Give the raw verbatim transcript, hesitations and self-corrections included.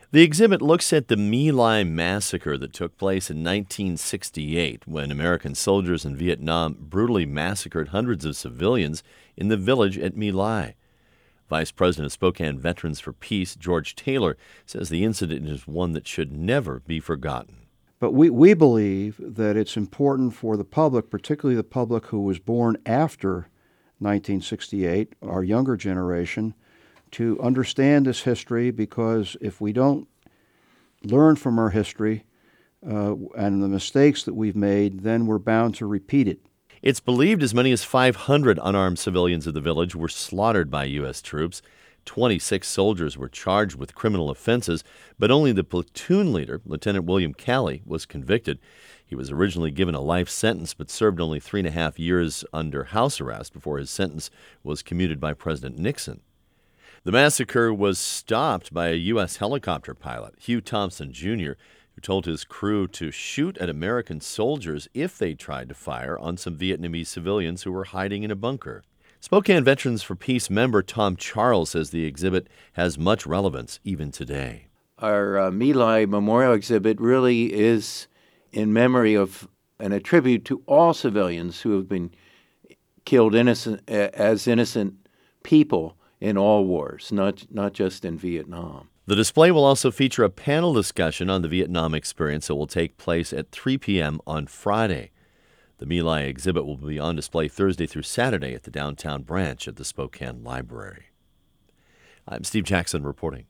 The exhibit looks at the My Lai massacre that took place in nineteen sixty-eight when American soldiers in Vietnam brutally massacred hundreds of civilians in the village at My Lai. Vice President of Spokane Veterans for Peace, George Taylor, says the incident is one that should never be forgotten. But we, we believe that it's important for the public, particularly the public who was born after nineteen sixty-eight, our younger generation, to understand this history, because if we don't learn from our history uh, and the mistakes that we've made, then we're bound to repeat it. It's believed as many as five hundred unarmed civilians of the village were slaughtered by U S troops. twenty-six soldiers were charged with criminal offenses, but only the platoon leader, Lieutenant William Calley, was convicted. He was originally given a life sentence, but served only three and a half years under house arrest before his sentence was commuted by President Nixon. The massacre was stopped by a U S helicopter pilot, Hugh Thompson, Junior, who told his crew to shoot at American soldiers if they tried to fire on some Vietnamese civilians who were hiding in a bunker. Spokane Veterans for Peace member Tom Charles says the exhibit has much relevance even today. Our uh, My Lai Memorial exhibit really is in memory of and a tribute to all civilians who have been killed innocent as innocent people in all wars, not not just in Vietnam. The display will also feature a panel discussion on the Vietnam experience that will take place at three p.m. on Friday. The My Lai exhibit will be on display Thursday through Saturday at the downtown branch at the Spokane Library. I'm Steve Jackson reporting.